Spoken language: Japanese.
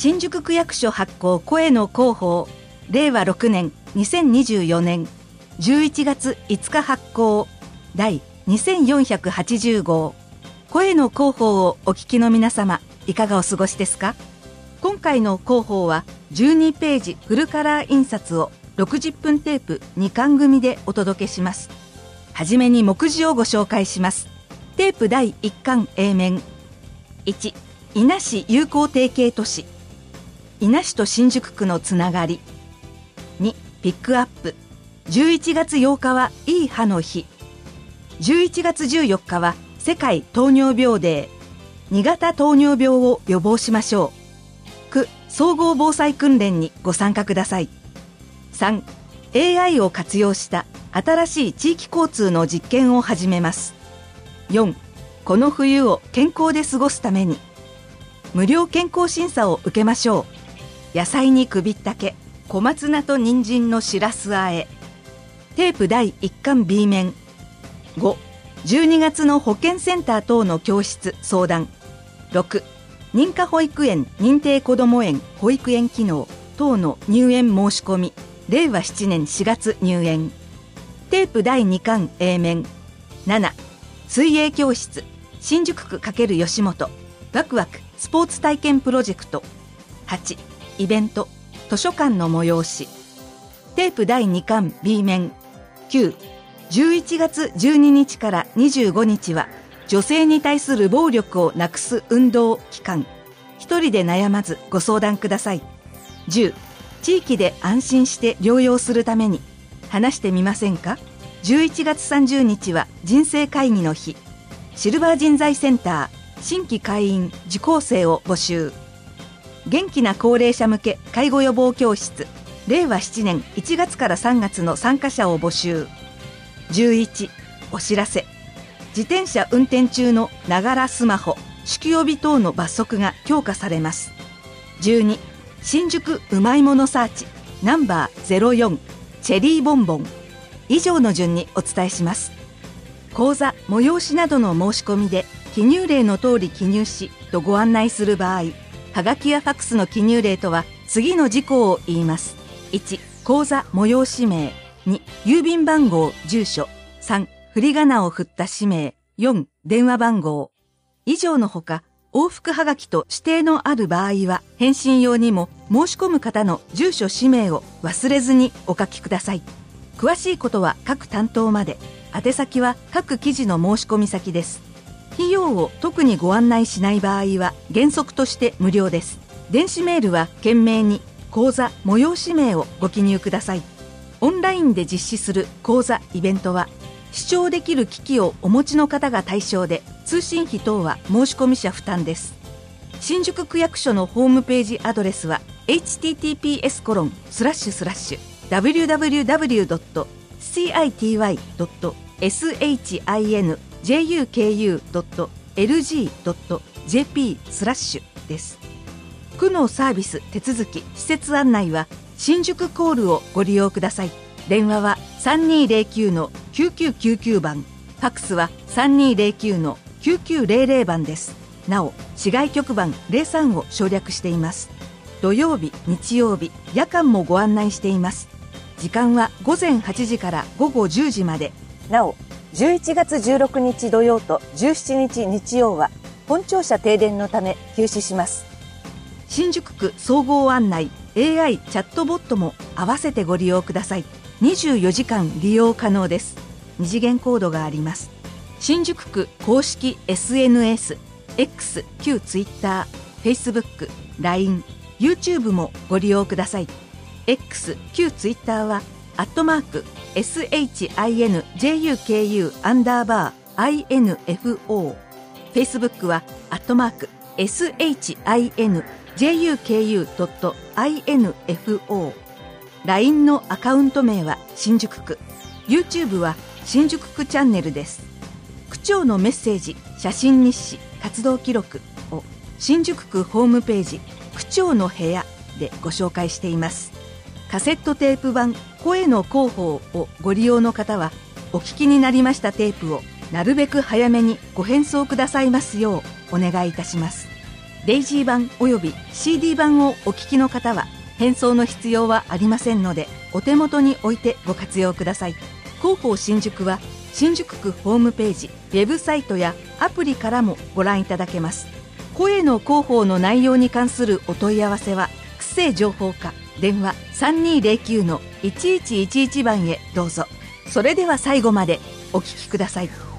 新宿区役所発行声の広報令和6年2024年11月5日発行第2480号声の広報をお聞きの皆様、いかがお過ごしですか？今回の広報は12ページフルカラー印刷を60分テープ2巻組でお届けします。はじめに目次をご紹介します。テープ第1巻 A 面。1、伊那市友好提携都市。伊那市と新宿区のつながり。2、ピックアップ。11月8日はいい歯の日。11月14日は世界糖尿病デー。2型糖尿病を予防しましょう。区総合防災訓練にご参加ください。3、AI を活用した新しい地域交通の実験を始めます。4、この冬を健康で過ごすために無料健康審査を受けましょう。野菜に首ったけ、小松菜と人参のしらすあえ。テープ第1巻 B 面。5、12月の保健センター等の教室相談。6、認可保育園認定こども園保育園機能等の入園申し込み。令和7年4月入園。テープ第2巻 A 面。7、水泳教室新宿区×吉本ワクワクスポーツ体験プロジェクト。8、イベント図書館の催し。テープ第2巻 B 面。9、11月12日から25日は女性に対する暴力をなくす運動期間。一人で悩まずご相談ください。10、地域で安心して療養するために話してみませんか。11月30日は人生会議の日。シルバー人材センター新規会員受講生を募集。元気な高齢者向け介護予防教室。令和7年1月から3月の参加者を募集。11、お知らせ。自転車運転中のながらスマホ、酒気帯び等の罰則が強化されます。12、新宿うまいものサーチナンバー04チェリーボンボン。以上の順にお伝えします。講座、催しなどの申し込みで記入例の通り記入しとご案内する場合、はがきやファックスの記入例とは次の事項を言います。1、講座催し名。2、郵便番号住所。3、振り仮名を振った氏名。4、電話番号。以上のほか往復はがきと指定のある場合は返信用にも申し込む方の住所氏名を忘れずにお書きください。詳しいことは各担当まで。宛先は各記事の申し込み先です。費用を特にご案内しない場合は原則として無料です。電子メールは懸命に講座催し名をご記入ください。オンラインで実施する講座イベントは視聴できる機器をお持ちの方が対象で、通信費等は申し込み者負担です。新宿区役所のホームページアドレスは https://www.city.shinjuku.lg.jp/ です。区のサービス手続き施設案内は新宿コールをご利用ください。電話は 3209-9999 番、ファックスは 3209-9900 番です。なお、市外局番03を省略しています。土曜日、日曜日、夜間もご案内しています。時間は午前8時から午後10時まで。なお、11月16日土曜と17日日曜は本庁舎停電のため休止します。新宿区総合案内 AI チャットボットも合わせてご利用ください。24時間利用可能です。2次元コードがあります。新宿区公式 SNS、X、旧 Twitter、Facebook、LINE、YouTube もご利用ください。X、旧 Twitter は@SHINJUKU_INFO、Facebook は@SHINJUKU.INFO、LINE のアカウント名は新宿区、YouTube は新宿区チャンネルです。区長のメッセージ、写真日誌、活動記録を新宿区ホームページ区長の部屋でご紹介しています。カセットテープ版声の広報をご利用の方は、お聞きになりましたテープをなるべく早めにご返送くださいますようお願いいたします。 デイジー版および CD 版をお聞きの方は返送の必要はありませんので、お手元に置いてご活用ください。広報新宿は新宿区ホームページ、ウェブサイトやアプリからもご覧いただけます。声の広報の内容に関するお問い合わせは区政情報課電話 3209-1111 番へどうぞ。それでは最後までお聞きください。